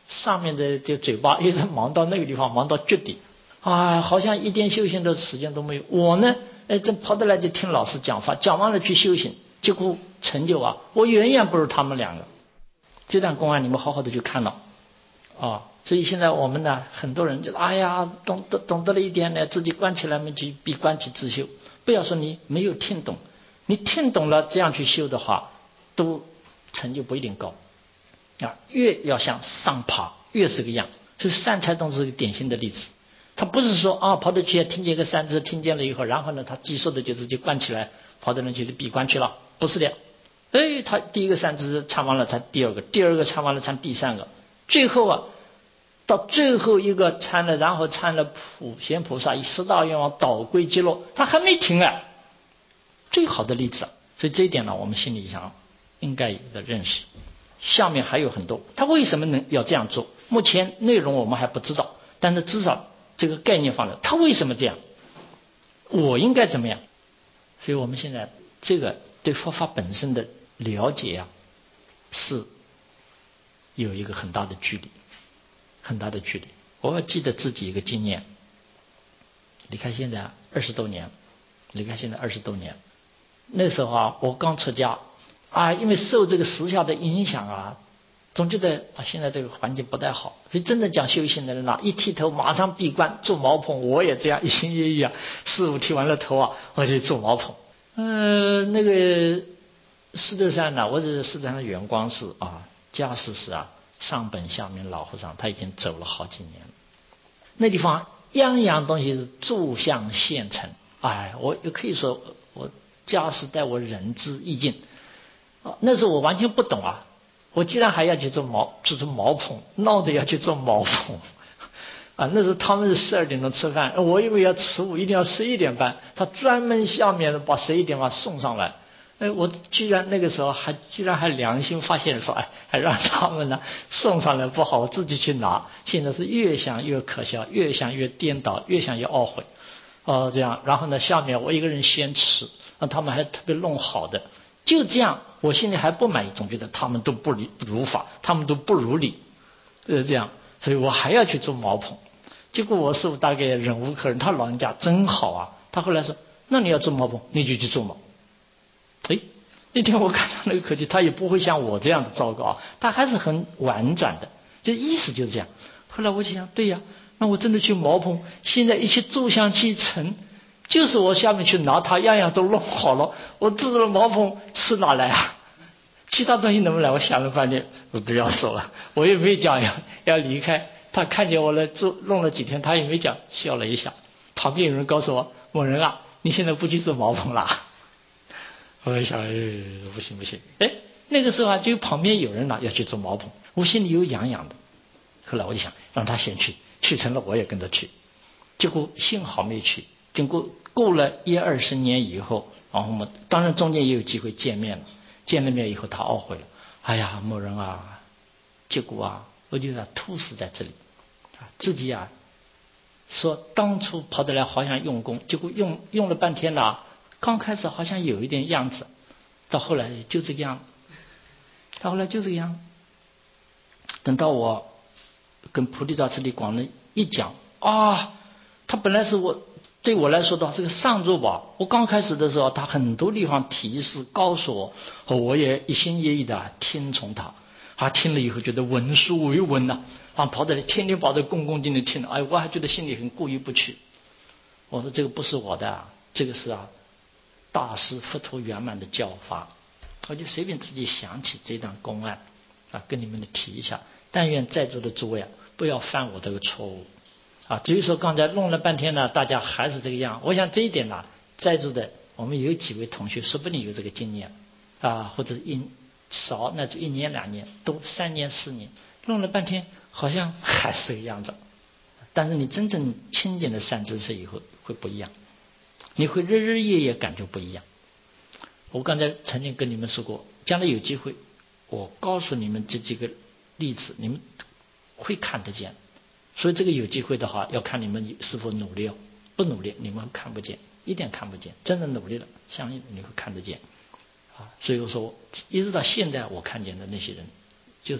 上面的这嘴巴一直忙到那个地方，忙到绝底，好像一点修行的时间都没有。我呢，正跑得来就听老师讲法，讲完了去修行，结果成就我远远不如他们两个。这段公案你们好好的去看了所以现在我们呢，很多人就懂得了一点呢，自己关起来门去闭关去自修。不要说你没有听懂，你听懂了这样去修的话，都成就不一定高越要向上爬，越是个样。所以善财童是个典型的例子。他不是说跑到去听见一个三字，听见了以后，然后呢他记受的就直接关起来，跑到人去闭关去了，不是的。他第一个三字唱完了才第二个，第二个唱完了唱第三个，最后到最后一个参了，然后参了普贤菩萨以十大愿望导归极乐，他还没停最好的例子所以这一点呢，我们心里想应该有个认识。下面还有很多，他为什么能要这样做？目前内容我们还不知道，但是至少这个概念放了，他为什么这样？我应该怎么样？所以我们现在这个对佛法本身的了解是有一个很大的距离，很大的距离。我要记得自己一个经验，离开现在20多年，那时候我刚出家因为受这个时下的影响总觉得现在这个环境不太好，所以真正讲修行的人一剃头马上闭关做茅棚，我也这样一心一意师父剃完了头我就做茅棚。那个狮德山我是狮德山的圆光寺加士寺上本下明老和尚他已经走了好几年了。那地方样样东西是诸相现成，我也可以说我加士带我仁至义尽。那时候我完全不懂我居然还要去做茅棚，闹得要去做茅棚那时候他们是12点钟吃饭，我以为要迟午一定要11点半，他专门下面把11点半送上来。我居然那个时候居然还良心发现说还让他们呢送上来不好，我自己去拿。现在是越想越可笑，越想越颠倒，越想越懊悔这样。然后呢下面我一个人先吃，他们还特别弄好的，就这样我心里还不满意，总觉得他们都不如法，他们都不如理这样，所以我还要去做茅棚。结果我师父大概忍无可忍，他老人家真好他后来说那你要做茅棚你就去做嘛。那天我看到那个口气，他也不会像我这样的糟糕他还是很婉转的，就意思就是这样。后来我就想对那我真的去茅棚，现在一切诸相齐成，就是我下面去拿，他样样都弄好了，我制作了茅棚吃哪来其他东西能不能来？我想了半天我不要走了，我也没讲要离开。他看见我了弄了几天，他也没讲，笑了一下。旁边有人告诉我某人你现在不去做茅棚了。我想不行那个时候就旁边有人要去做茅棚，我心里有痒痒的。后来我就想让他先去成了我也跟着去。结果幸好没去，经过过了10-20年以后，然后我们当然中间也有机会见面了，见了面以后他懊悔了，某人结果我就要吐死在这里自己说当初跑得来好像用功，结果用了半天了刚开始好像有一点样子，到后来就这个样。等到我跟菩提道次第广人一讲他本来是对我来说的这个上座吧，我刚开始的时候他很多地方提示告诉我也一心一意的听从他听了以后觉得闻书为闻跑得来天天跑得恭恭敬敬听我还觉得心里很过意不去。我说这个不是我的，这个是大师佛陀圆满的教法。我就随便自己想起这段公案跟你们提一下，但愿在座的诸位不要犯我这个错误至于说刚才弄了半天大家还是这个样，我想这一点在座的我们有几位同学说不定有这个经验或者少那就1年2年，多3年4年，弄了半天好像还是这个样子。但是你真正亲近了善知识以后会不一样，你会日日夜夜感觉不一样。我刚才曾经跟你们说过，将来有机会我告诉你们这几个例子，你们会看得见。所以这个有机会的话要看你们是否努力不努力你们看不见，一点看不见。真的努力了相信你会看得见所以我说一直到现在我看见的那些人就是这样，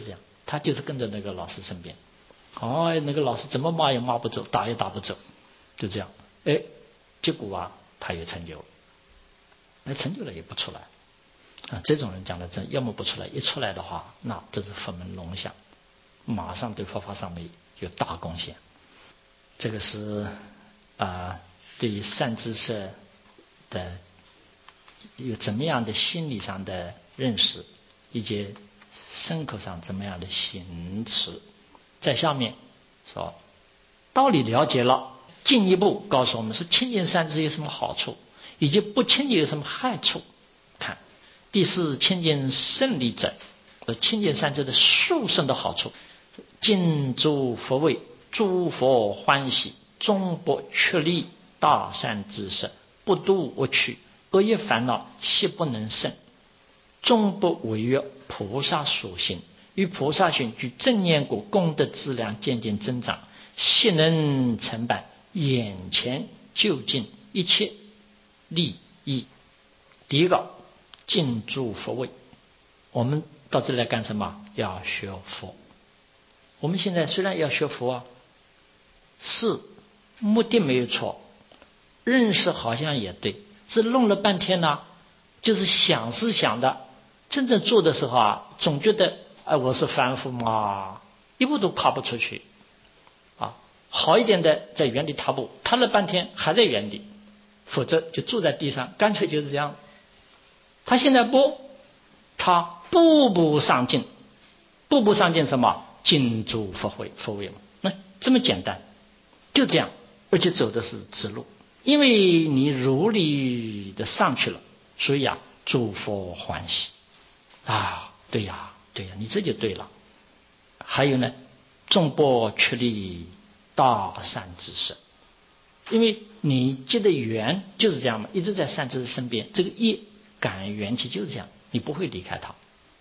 他就是跟着那个老师身边，那个老师怎么骂也骂不走，打也打不走，就这样，结果啊，他也成就了，成就了也不出来这种人讲的真，要么不出来，一出来的话，那这是佛门龙象，马上对佛法上面有大贡献。这个是对于善知识的有怎么样的心理上的认识，以及牲口上怎么样的行持。在下面说道理了解了，进一步告诉我们说亲近善知识有什么好处，以及不亲近有什么害处。看第四，亲近胜利者，亲近善知识的殊胜的好处。尽诸佛位，诸佛欢喜，终不趋利，大善知识，不度恶趣，恶业烦恼悉不能胜，终不违约菩萨所行，与菩萨行具正念果，功德资粮渐渐增长，悉能承办眼前就近一切利益。第一个，尽诸佛位。我们到这里来干什么？要学佛。我们现在虽然要学佛是目的没有错，认识好像也对，是弄了半天呢，就是想是想的，真正做的时候总觉得我是凡夫嘛，一步都跨不出去好一点的在原地踏步，踏了半天还在原地，否则就坐在地上，干脆就是这样。他现在他步步上进，步步上进什么？尽诸佛位嘛，那这么简单，就这样，而且走的是直路，因为你如理的上去了，所以诸佛欢喜对呀，你这就对了。还有呢，众不趋利，大善知识，因为你结的缘就是这样嘛，一直在善知识身边，这个业感缘起就是这样，你不会离开他，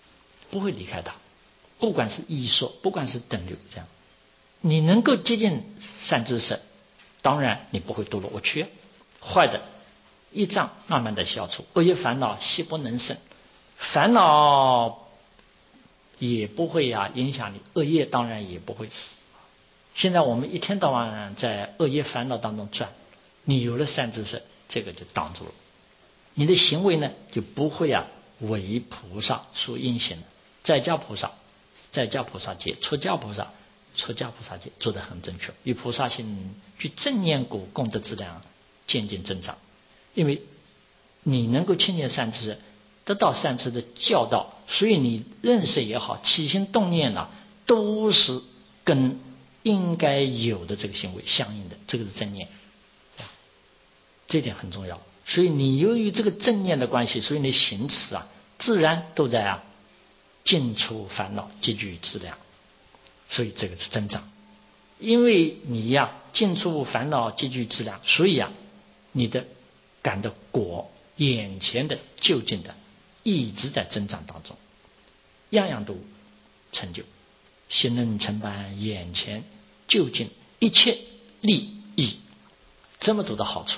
不管是艺术，不管是等流，这样你能够接近善知识，当然你不会堕落恶趣，坏的业障慢慢的消除，恶业烦恼悉不能胜，烦恼也不会影响你，恶业当然也不会。现在我们一天到晚在恶业烦恼当中转，你有了善知识，这个就挡住了，你的行为呢就不会为菩萨所应行。在家菩萨戒，出家菩萨戒做得很正确，与菩萨行具正念果，功德资粮渐渐增长。因为你能够亲近善知识，得到善知识的教导，所以你认识也好，起心动念都是跟应该有的这个行为相应的，这个是正念，这点很重要。所以你由于这个正念的关系，所以你行持自然都在尽除烦恼，积聚资粮，所以这个是增长。因为你尽除烦恼，积聚资粮，所以你的感的果，眼前的就近的一直在增长当中，样样都成就，悉能承办眼前就近一切利益。这么多的好处，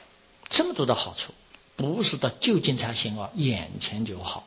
不是到就近才行眼前就好。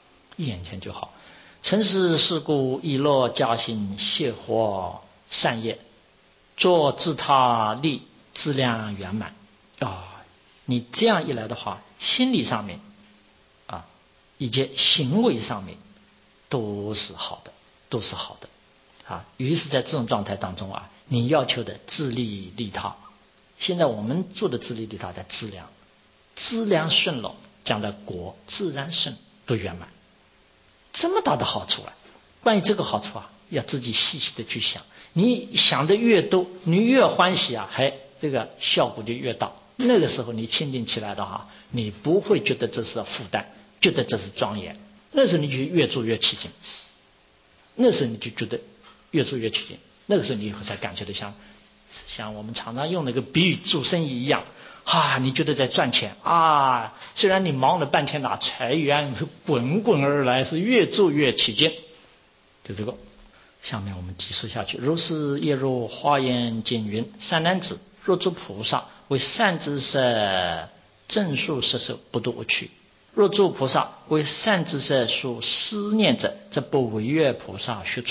曾是是故，以乐加行，谢活善业，做自他利，资粮圆满你这样一来的话，心理上面以及行为上面都是好的于是在这种状态当中你要求的自利利他，现在我们做的自利利他的资粮顺了，讲的果自然顺都圆满，这么大的好处关于这个好处要自己细细的去想，你想的越多，你越欢喜这个效果就越大。那个时候你亲近起来的话，你不会觉得这是负担，觉得这是庄严，那时候你就越做越起劲，那时候你就觉得越做越起劲，那个时候你以后才感觉到像我们常常用那个比喻做生意一样你觉得在赚钱虽然你忙了半天财源是滚滚而来，是越做越起劲，就这个。下面我们继续下去。如是业如华严经云：善男子，若诸菩萨为善知识正数摄受，不堕恶趣；若诸菩萨为善知识所思念者，则不违越菩萨学处。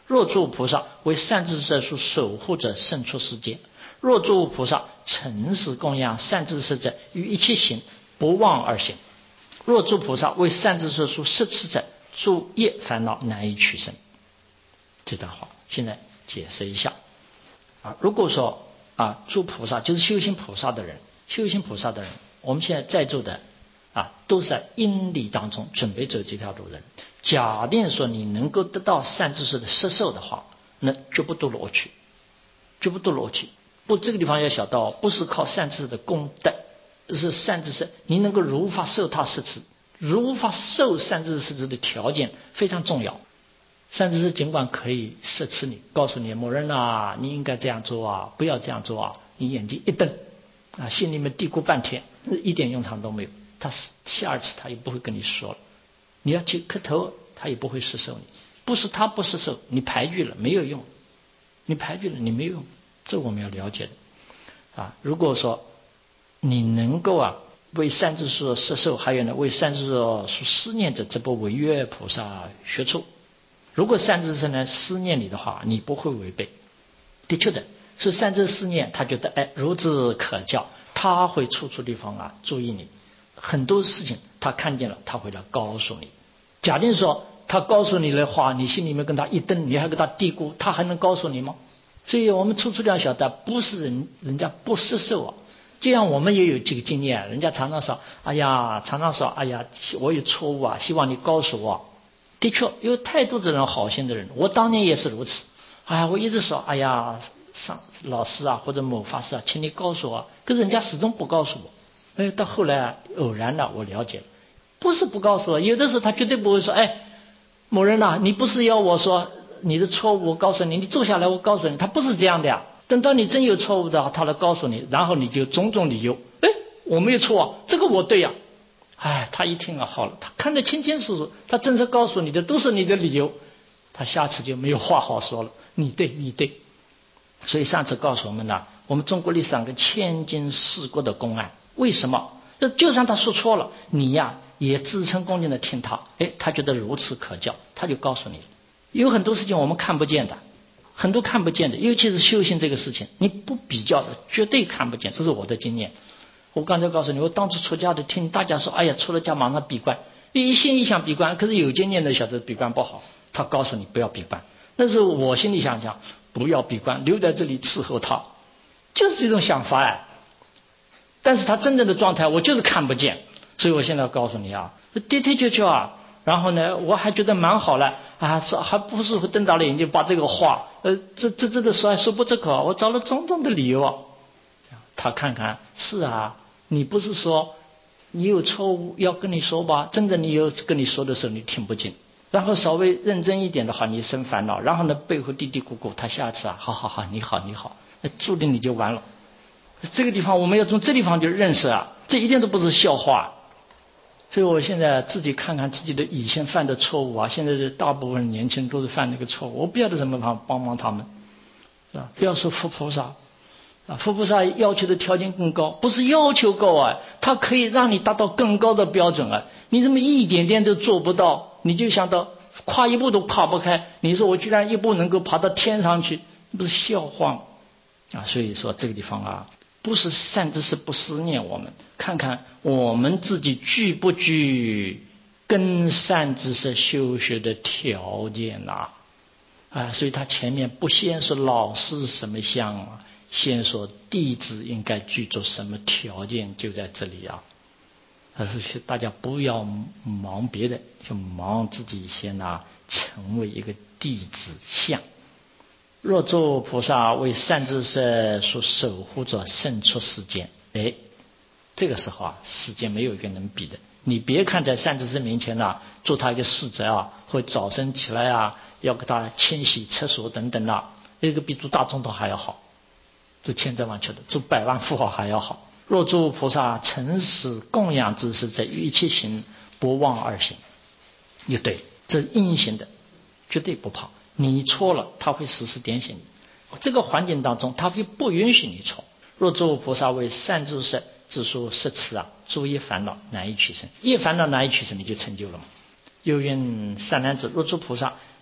若诸菩萨为善知识所守护者，胜出世间。若诸菩萨诚实供养善知识者，于一切行不忘而行。若诸菩萨为善知识所摄持者，诸业烦恼难以取生。这段话现在解释一下如果说诸菩萨就是修行菩萨的人，我们现在在座的都是在因理当中准备走这条路的人。假定说你能够得到善知识的摄受的话，那绝不堕落去，不，这个地方要晓到，不是靠善知识的功德，是善知识你能够如法受他摄持，如法受善知识摄持的条件非常重要。善知识尽管可以摄持你，告诉你某人你应该这样做不要这样做你眼睛一瞪心里面嘀咕半天，一点用场都没有。他下次他也不会跟你说了，你要去磕头他也不会摄受你。不是他不摄受，你排拒了没有用，你没有用，这我们要了解的如果说你能够为善知识所摄受，还有呢为善知识所思念者，这不违越菩萨学处。如果善知识呢思念你的话，你不会违背。的确的，所以善知识思念他觉得孺子可教，他会处处地方注意你，很多事情他看见了他会来告诉你。假定说他告诉你的话，你心里面跟他一瞪，你还跟他嘀咕，他还能告诉你吗？所以我们处处要晓得，不是人家不摄受就像我们也有这个经验，人家常常说哎呀我有错误希望你告诉我。的确有太多的人好心的人，我当年也是如此我一直说老师或者某法师请你告诉我，可是人家始终不告诉我。到后来偶然了，我了解了，不是不告诉我，有的时候他绝对不会说某人你不是要我说你的错误，我告诉你，你坐下来我告诉你，他不是这样的等到你真有错误的他来告诉你，然后你就种种理由我没有错这个我对他一听好了，他看得清清楚楚，他真是告诉你的都是你的理由，他下次就没有话好说了，你对。所以上次告诉我们我们中国历史上个千金事国的公案，为什么就算他说错了，你也自称恭敬的听他，他觉得如此可教，他就告诉你了。有很多事情我们看不见的，很多看不见的，尤其是修行这个事情，你不比较的绝对看不见，这是我的经验。我刚才告诉你，我当初出家的听大家说出了家马上闭关，一心一想闭关，可是有经验的晓得闭关不好，他告诉你不要闭关，但是我心里想不要闭关，留在这里伺候他，就是这种想法但是他真正的状态我就是看不见。所以我现在告诉你的确然后呢我还觉得蛮好了还不是瞪大了眼睛把这个话这的说还说不出口，我找了种种的理由他看看是你不是说你有错误要跟你说吧，真的你有跟你说的时候你听不进，然后稍微认真一点的话你生烦恼，然后呢背后嘀嘀咕咕，他下次好你好，那注定你就完了。这个地方我们要从这地方就认识这一点都不是笑话。所以我现在自己看看自己的以前犯的错误现在的大部分年轻人都是犯那个错误，我不晓得怎么帮忙他们不要说佛菩萨佛菩萨要求的条件更高，不是要求高他可以让你达到更高的标准你怎么一点点都做不到，你就想到跨一步都跨不开，你说我居然一步能够爬到天上去，不是笑话所以说这个地方不是善知识不思念我们，看看我们自己具不具跟善知识修学的条件所以他前面不先说老师什么相先说弟子应该具足什么条件，就在这里是大家不要忙别的，就忙自己先成为一个弟子相。若诸菩萨为善知识所守护者，胜出世间。这个时候世间没有一个能比的。你别看在善知识面前做他一个侍者会早晨起来要给他清洗厕所等等那个比做大总统还要好，这千真万确的，做百万富豪还要好。若诸菩萨诚实供养之事者，于一切行不忘而行。也对，这阴行的绝对不怕，你错了他会时时点醒你，这个环境当中他会不允许你错。若诸菩萨为善知识之所摄持诸业烦恼难以取生，业烦恼难以取生，你就成就了嘛。又云善男子，若诸菩萨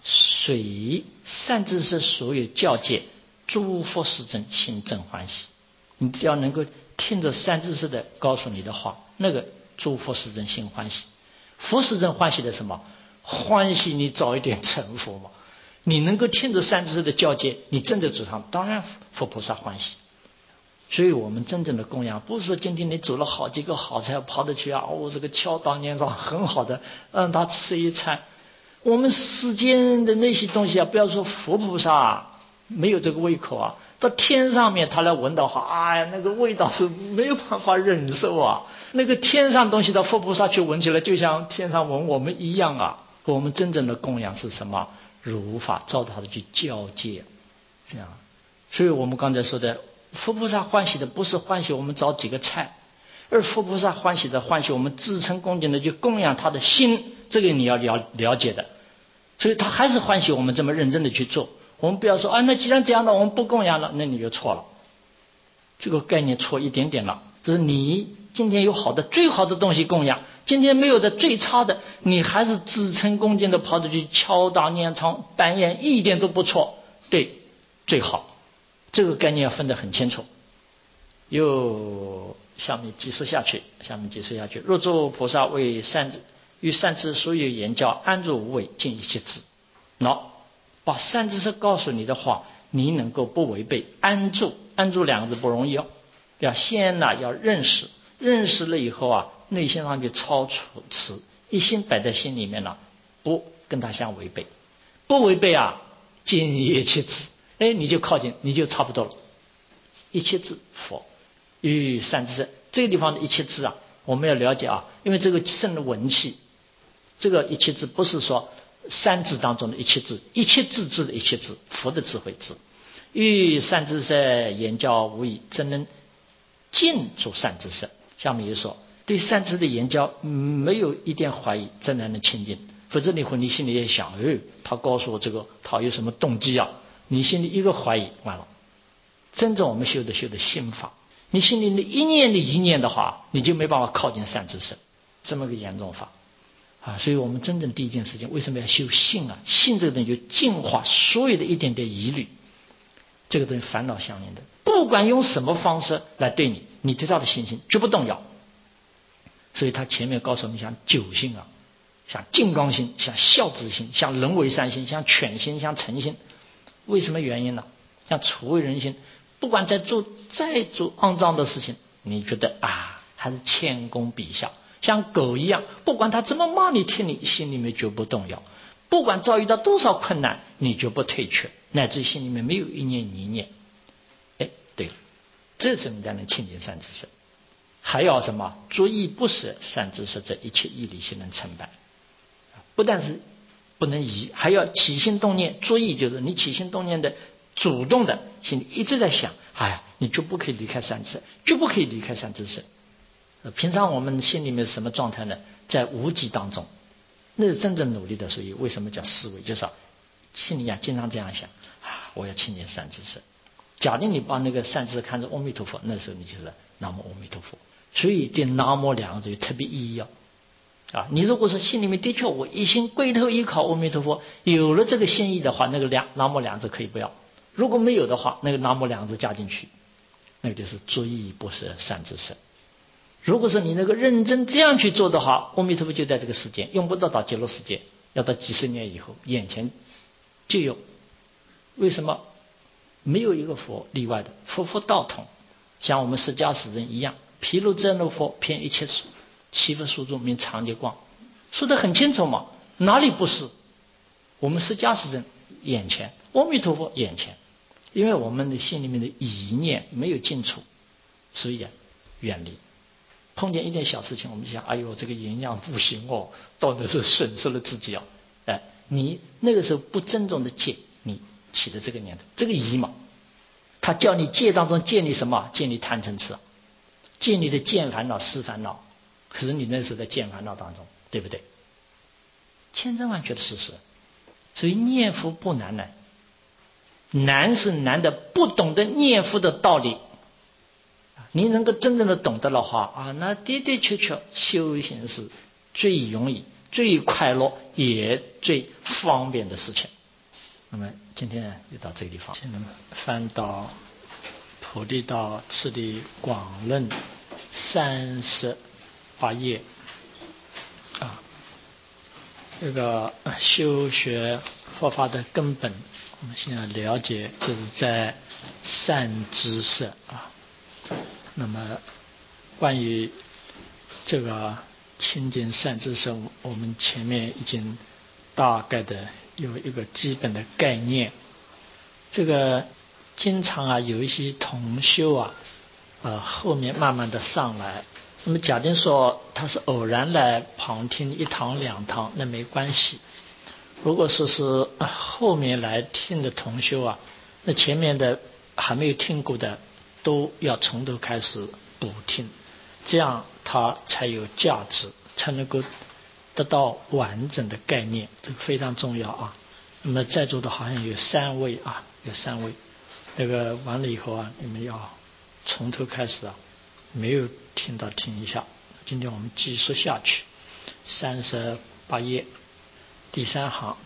随善知识所有教诫，诸佛世尊心正欢喜。你只要能够听着善知识的告诉你的话，那个诸佛世尊心欢喜。佛世尊欢喜的什么？欢喜你早一点成佛嘛。你能够听着善知识的教诫，你真的走上，当然佛菩萨欢喜。所以我们真正的供养，不是说今天你煮了好几个好菜跑得去啊，这个敲当年上很好的，让他吃一餐。我们世间的那些东西啊，不要说佛菩萨没有这个胃口啊，到天上面他来闻到哎呀，那个味道是没有办法忍受啊。那个天上东西到佛菩萨去闻起来，就像天上闻我们一样啊。我们真正的供养是什么？如法照他的去教诫，这样。所以我们刚才说的，佛菩萨欢喜的不是欢喜我们找几个菜，而佛菩萨欢喜我们至诚恭敬的去供养他的心，这个你要了解的。所以他还是欢喜我们这么认真的去做。我们不要说那既然这样的我们不供养了，那你就错了，这个概念错一点点了。就是你今天有好的最好的东西供养，今天没有的最差的，你还是至诚恭敬的跑着去敲打念唱扮演，一点都不错，对，最好。这个概念要分得很清楚。又下面继续下去，若诸菩萨为与善知所有言教，安住无为，尽一切智。把善知识告诉你的话，你能够不违背，安住两个字不容易哦。要先要认识了以后啊，内心上就超出此，一心摆在心里面了，不跟他相违背，不违背啊，尽一切智。你就靠近，你就差不多了。一切智佛与善知识，这个地方的一切智啊，我们要了解啊，因为这个圣的文气，这个一切智不是说三智当中的一切智，一切智智的一切智，佛的智慧智。与善知识言教无异，怎能尽住善知识？下面又说，对善知识的言教没有一点怀疑，怎能亲近？否则你心里也想，他告诉我这个，他有什么动机啊？你心里一个怀疑，完了。真正我们修的心法，你心里的一念的话，你就没办法靠近善知识，这么个严重法啊！所以我们真正第一件事情，为什么要修信啊？信这个东西就净化所有的一点点疑虑，这个东西烦恼相应的，不管用什么方式来对你对他的信心绝不动摇。所以他前面告诉我们，像九心啊，像金刚心，像孝子心，像人为善心，像犬心，像诚心。为什么原因呢？像处为人心，不管再做肮脏的事情，你觉得还是谦恭陛下，像狗一样，不管他怎么骂你，听你心里面绝不动摇，不管遭遇到多少困难，你绝不退却，乃至心里面没有一念泥念。对了，这是你才能亲近善知识。还要什么？作意不舍善知识，这一切义理心能成败。不但是不能移，还要起心动念。作意就是你起心动念的主动的心里一直在想，你就不可以离开善知识，就不可以离开善知识。平常我们心里面是什么状态呢？在无极当中，那是真正努力的。所以为什么叫思维？就是心里经常这样想，我要亲近善知识。假定你把那个善知识看成阿弥陀佛，那时候你就是南无阿弥陀佛。所以这南无两个字有特别意义你如果说心里面的确我一心归头依靠阿弥陀佛，有了这个心意的话，那个南无两字可以不要。如果没有的话，那个南无两字加进去，那个就是作意不舍善知识。如果说你那个认真这样去做的话，阿弥陀佛就在这个世界，用不到极乐世界，要到几十年以后，眼前就有。为什么？没有一个佛例外的，佛道统，像我们释迦世尊一样，毗卢遮那佛遍一切处，七佛数中名常寂光，说得很清楚嘛，哪里不是？我们释迦世尊眼前，阿弥陀佛眼前，因为我们的心里面的意念没有进出，所以远离。碰见一点小事情，我们就想，这个营养不行到底是损失了自己你那个时候不尊重的戒，你起的这个念头，这个疑嘛，他叫你戒当中戒你什么？戒你贪嗔痴，戒你的见烦恼、思烦恼。可是你那时候在见烦恼当中，对不对？千真万确的事实。所以念佛不难呢，难是难的不懂得念佛的道理。你能够真正的懂得的话那的确修行是最容易、 最快乐也最方便的事情。那么今天就到这个地方，请你们翻到菩提道次第广论38页啊。这个修学佛法的根本，我们现在了解，就是在善知识啊。那么关于这个亲近善知识，我们前面已经大概的有一个基本的概念。这个经常有一些同修后面慢慢的上来。那么假定说他是偶然来旁听1堂2堂，那没关系。如果说是后面来听的同修那前面的还没有听过的都要从头开始补听，这样它才有价值，才能够得到完整的概念，这个非常重要那么在座的好像有3位有3位，那个完了以后你们要从头开始没有听到听一下。今天我们继续下去，38页第3行，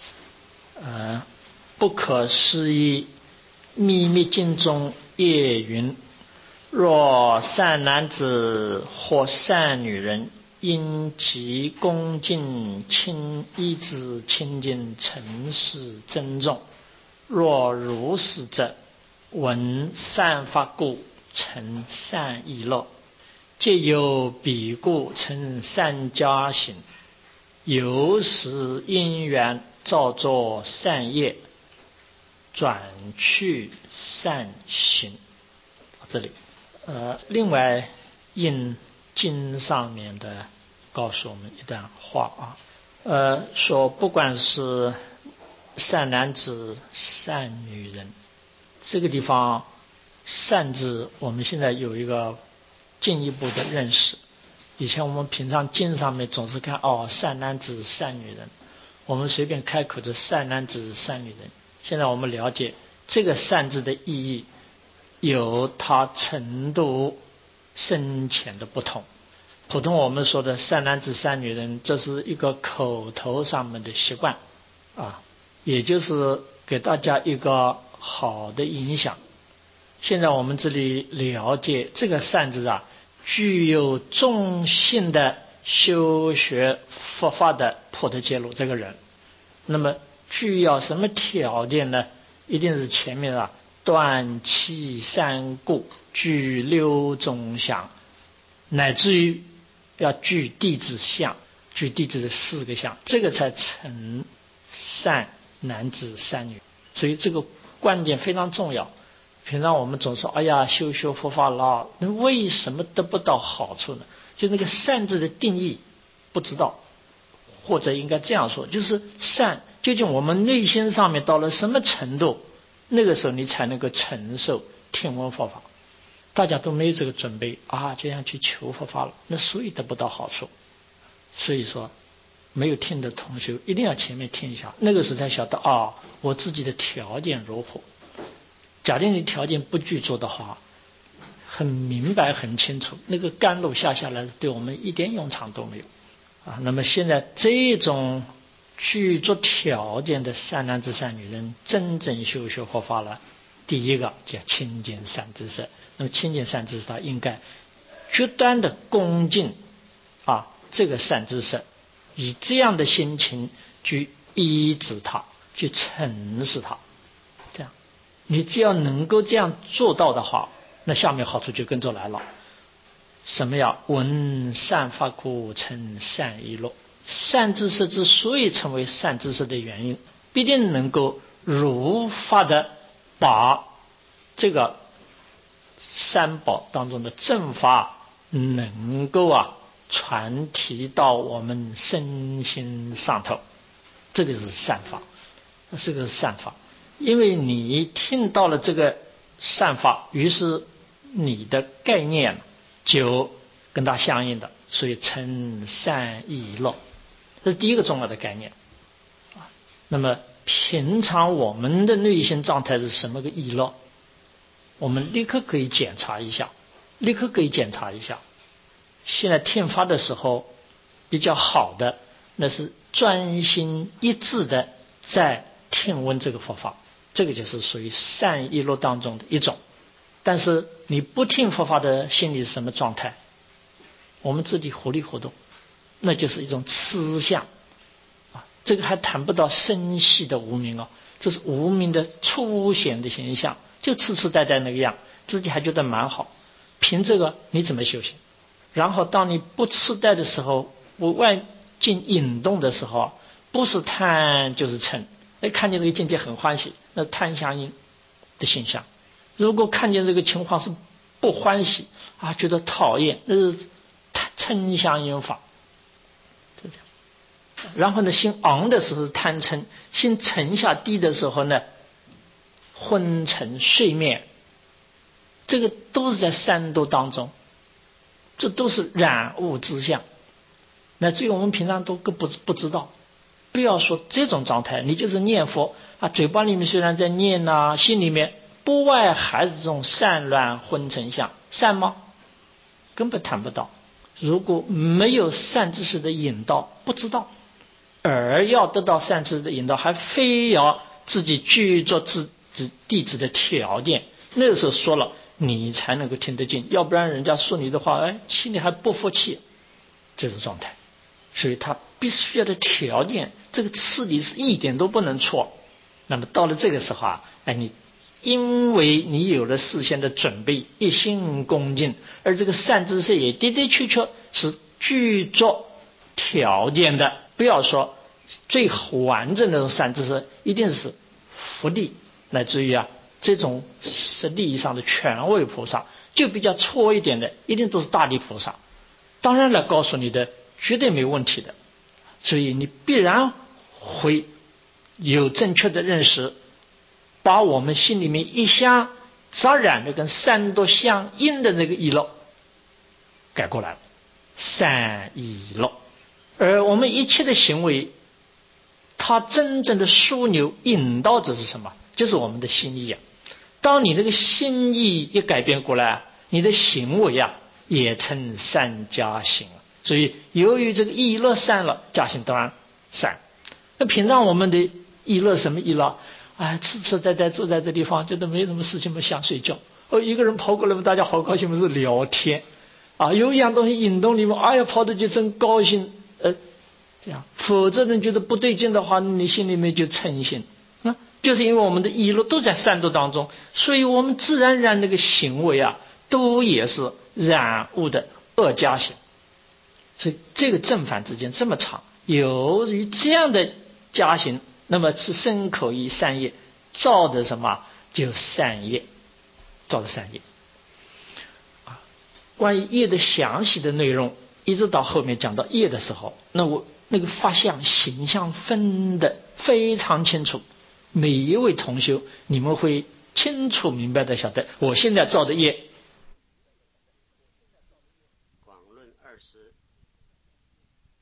不可思议秘密经中业云：若善男子或善女人，因其恭敬依之亲近诚实珍重，若如是者，闻善法故，成善意乐，皆由彼故成善加行，由是因缘造作善业，转去善行。到这里另外印经上面的告诉我们一段话说不管是善男子善女人，这个地方善字我们现在有一个进一步的认识。以前我们平常经上面总是看善男子善女人，我们随便开口就善男子善女人。现在我们了解这个善字的意义有它程度深浅的不同。普通我们说的善男子善女人，这是一个口头上面的习惯也就是给大家一个好的影响。现在我们这里了解这个善字具有中性的修学佛法的菩提揭露这个人，那么具要什么条件呢？一定是前面断七三故，具6种相，乃至于要具弟子相，具弟子的4个相，这个才成善男子善女。所以这个观点非常重要。平常我们总说修佛法了，那为什么得不到好处呢？就那个善字的定义不知道，或者应该这样说，就是善究竟我们内心上面到了什么程度，那个时候你才能够承受听闻佛法。大家都没有这个准备就想去求佛法了，那所以得不到好处。所以说没有听的同学一定要前面听一下，那个时候才晓得我自己的条件如何。假定你条件不具足的话，很明白很清楚，那个甘露下来对我们一点用场都没有那么现在这种具足条件的善男子善女人真正修学佛法了，第一个叫亲近善知识。那么亲近善知识，他应该决断的恭敬这个善知识，以这样的心情去依止他，去诚实他。这样你只要能够这样做到的话，那下面好处就跟着来了。什么呀？闻善法故，成善意乐。善知识之所以成为善知识的原因，必定能够如法的把这个三宝当中的正法能够传提到我们身心上头，这个是善法，这个是善法。因为你听到了这个善法，于是你的概念就跟它相应的，所以成善意乐，这是第一个重要的概念那么平常我们的内心状态是什么个意乐？我们立刻可以检查一下，现在听法的时候比较好的那是专心一致的在听闻这个佛法，这个就是属于善意乐当中的一种。但是你不听佛法的心理是什么状态？我们自己糊里糊涂，那就是一种痴相啊。这个还谈不到深细的无明这是无明的粗显的形象，就痴痴呆呆那个样，自己还觉得蛮好。凭这个你怎么修行？然后当你不痴呆的时候，外境引动的时候，不是贪就是嗔。看见这个境界很欢喜，那贪相应的现象。如果看见这个情况是不欢喜觉得讨厌，那是嗔相应法，就这样。然后呢，心昂的时候是贪嗔，心沉下低的时候呢，昏沉睡眠，这个都是在三毒当中，这都是染物之相。那至于我们平常都不知道，不要说这种状态，你就是念佛嘴巴里面虽然在念心里面不外还是这种散乱昏沉相，善吗？根本谈不到。如果没有善知识的引导，不知道，而要得到善知识的引导，还非要自己具足弟子的条件，那个时候说了你才能够听得进，要不然人家说你的话心里还不服气，这种状态。所以他必须要的条件，这个次第是一点都不能错。那么到了这个时候你因为你有了事先的准备，一心恭敬，而这个善知识也的的确确是具足条件的。不要说最完整的善知识一定是福地，乃至于这种是利益上的权位菩萨，就比较错一点的一定都是大力菩萨。当然了，告诉你的绝对没问题的，所以你必然会有正确的认识，把我们心里面一向杂染的跟三毒相应的那个意乐改过来了，善意乐。而我们一切的行为，它真正的枢纽引导者是什么？就是我们的心意当你这个心意一改变过来，你的行为也称善加行。所以由于这个意乐善了，加行当然善。那平常我们的意乐什么意乐？痴痴呆呆坐在这地方，觉得没什么事情，想睡觉。一个人跑过来，大家好高兴，是聊天有一样东西引动你们，跑的就真高兴。这样，否则人觉得不对劲的话，你心里面就嗔心。就是因为我们的意乐都在善道当中，所以我们自然而然那个行为都也是染物的恶加行。所以这个正反之间这么长，由于这样的加行，那么是身口意三业造的什么？就善业，造的善业。关于业的详细的内容，一直到后面讲到业的时候，那我那个法相形象分得非常清楚。每一位同修，你们会清楚明白的晓得，我现在造的业